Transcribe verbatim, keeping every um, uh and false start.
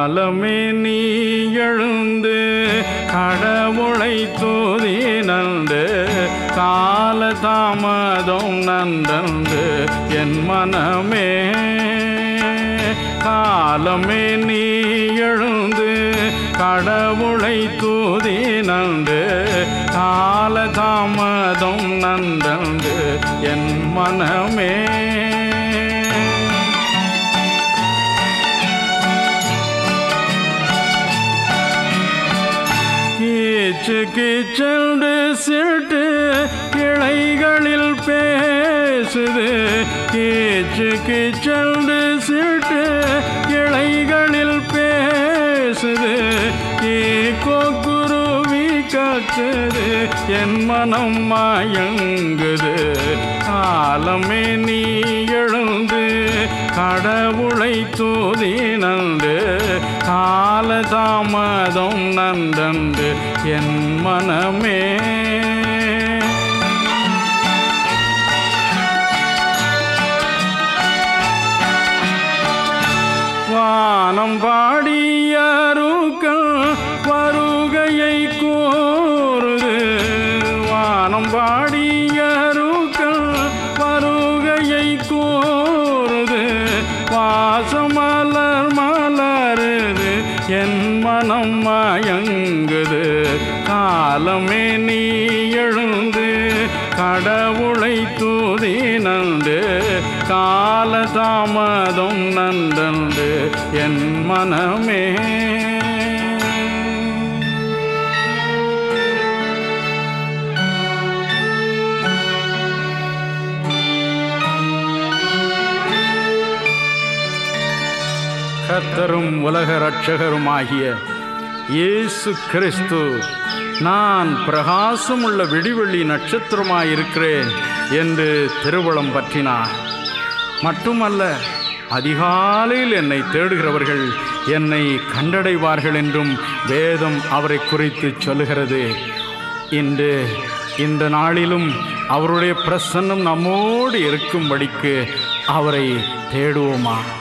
காலமே நீ எழுந்து கடவுளை தூதி நன்று கால தாமதம் நன்றன்று என் மனமே. காலமே நீ எழுந்து கடவுளை தூதி நன்று கால தாமதம் நன்றன்று என் மனமே. கீச்சு கீச்சென்று சிட்டு கிளைகளில் பேசுது. கீச்சு கீச்சென்று சிட்டு கிளைகளில் பேசுது. கீக்கோ குருவி கத்துது என் மனம் மயங்குது. காலமே நீ எழுந்து கடவுளை தூதி நன்று கால தாமதம் நன்றன்று என் மனமே. வானம் பாடியருக்கள் வருகையை கூறுது. வானம் பாடியருக்கள் வருகையை கூறுது. வாசமலர் மலருது என் மனம் மயங்குது. காலமே நீ எழுந்து கடவுளை தூதி நன்று கால தாமதம் நன்றன்று என் மனமே. கர்த்தரும் உலக இரட்சகருமாகிய இயேசு கிறிஸ்து நான் பிரகாசமுள்ள விடிவெள்ளி நட்சத்திரமாயிருக்கிறேன் என்று திருவுளம் பற்றினார். மட்டுமல்ல, அதிகாலையில் என்னை தேடுகிறவர்கள் என்னை கண்டடைவார்கள் என்றும் வேதம் அவரை குறித்து சொல்லுகிறது. இன்று இந்த நாளிலும் அவருடைய பிரசன்னம் நம்மோடு இருக்கும்படிக்கு அவரை தேடுவோமா?